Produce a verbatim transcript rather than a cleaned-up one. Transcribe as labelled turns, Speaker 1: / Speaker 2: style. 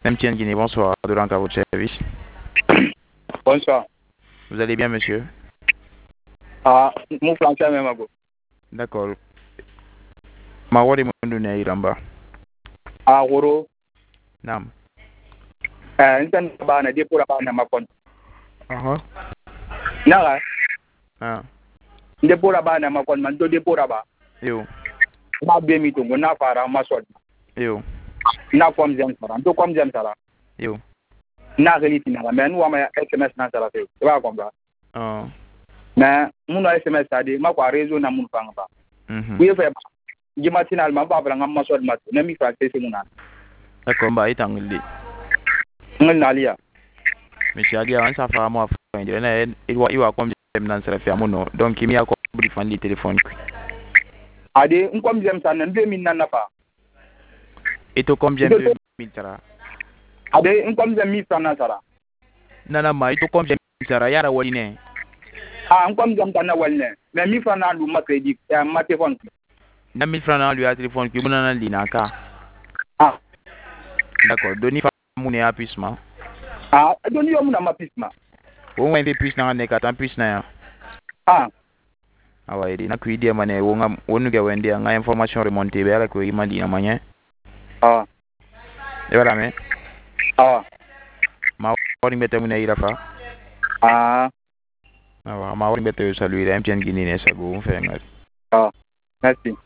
Speaker 1: M T N Guinée, bonsoir, Dorank à votre service.
Speaker 2: Bonsoir.
Speaker 1: Vous allez bien, monsieur?
Speaker 2: Ah, mon français même à vous.
Speaker 1: D'accord. Mawari Mondune Iramba.
Speaker 2: Ah, Woro.
Speaker 1: Nam.
Speaker 2: Eh, intan ba na de pura ba na makon.
Speaker 1: Aha.
Speaker 2: Naga.
Speaker 1: Ah.
Speaker 2: De pura ba na makon man do de pura ba.
Speaker 1: Yo.
Speaker 2: Ba be mi tungo na fara masod.
Speaker 1: Yo.
Speaker 2: Na kom jam sara. To kom jam sara.
Speaker 1: Yo.
Speaker 2: Na geli tina men wa ma S M S na sara te. Ba kom ba.
Speaker 1: Ah.
Speaker 2: Mais mun S M S ade ma kwa réseau na mun fanga ba.
Speaker 1: Mhm.
Speaker 2: Oui fe jima tinal ma ba bra ngam masod mat. Na mi fa te muna.
Speaker 1: D'accord, bah itangli.
Speaker 2: Ngal nalia.
Speaker 1: Monsieur Ali, on s'en fait à moi. Il va il va comme j'aime dans ce faire mon nom. Donc il m'y a compris fan le téléphone.
Speaker 2: Ade un kom jam sara deux mille na fa.
Speaker 1: Et to comme j'aime deux mille sara.
Speaker 2: Ade un kom jam mi fa na sara.
Speaker 1: Nana ma ito comme j'aime sara yara wali ne.
Speaker 2: Ah, un comme jam na walne. Mais mi fa na lu ma crédit, ma téléphone.
Speaker 1: Na mille francs na lui a téléphone qui bonana linaka.
Speaker 2: Ah.
Speaker 1: D'accord, doni fa mon appuissement.
Speaker 2: Ah, doni yo muna mapisma.
Speaker 1: Wo ngwe be puisse na ne ka tan puisse na ya.
Speaker 2: Ah.
Speaker 1: Awa edi na kuidia mane wo ngam wonu ga wende nga information remonter be ala ko imandi na manye.
Speaker 2: Ah.
Speaker 1: E wala me.
Speaker 2: Ah.
Speaker 1: Ma wori mbete mun ira fa.
Speaker 2: Ah.
Speaker 1: Awa ma wori mbete saluer M T N Guinée ne sa go fe ngal.
Speaker 2: Ah. Merci.